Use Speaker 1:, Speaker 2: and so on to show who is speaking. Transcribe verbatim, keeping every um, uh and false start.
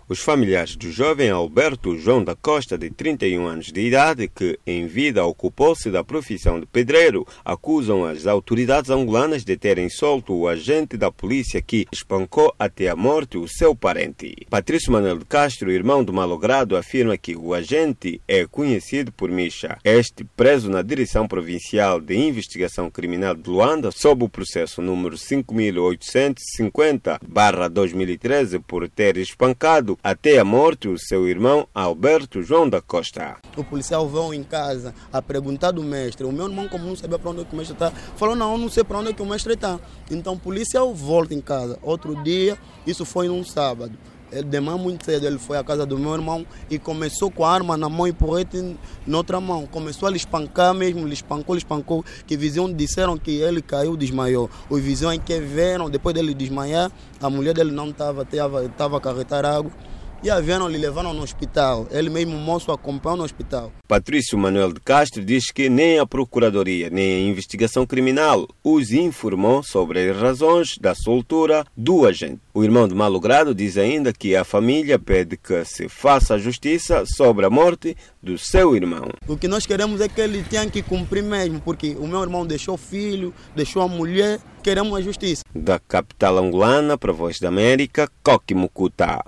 Speaker 1: Os familiares do jovem Alberto João da Costa, de trinta e um anos de idade, que em vida ocupou-se da profissão de pedreiro, acusam as autoridades angolanas de terem solto o agente da polícia que espancou até a morte o seu parente. Patrício Manuel de Castro, irmão do malogrado, afirma que o agente é conhecido por Misha. Este, preso na Direção Provincial de Investigação Criminal de Luanda, sob o processo número cinco mil oitocentos e cinquenta barra dois mil e treze por ter espancado até a morte o seu irmão Alberto João da Costa.
Speaker 2: O policial veio em casa a perguntar do mestre. O meu irmão, como não sabia para onde é que o mestre está, falou, não, eu não sei para onde é que o mestre está. Então o policial volta em casa. Outro dia, isso foi num sábado. Ele, de manhã muito cedo, ele foi à casa do meu irmão e começou com a arma na mão e porrete na outra mão. Começou a lhe espancar mesmo, lhe espancou, lhe espancou. Que vizinhos disseram que ele caiu, desmaiou. Os vizinhos que viram, depois dele desmaiar, a mulher dele não estava, estava a carretar água. E a vieram lhe levaram no hospital. Ele mesmo, o moço, acompanhou no hospital.
Speaker 1: Patrício Manuel de Castro diz que nem a Procuradoria nem a Investigação Criminal os informou sobre as razões da soltura do agente. O irmão do malogrado diz ainda que a família pede que se faça a justiça sobre a morte do seu irmão.
Speaker 2: O que nós queremos é que ele tenha que cumprir mesmo, porque o meu irmão deixou filho, deixou a mulher, queremos a justiça.
Speaker 1: Da capital angolana para a Voz da América, Coque Mucuta.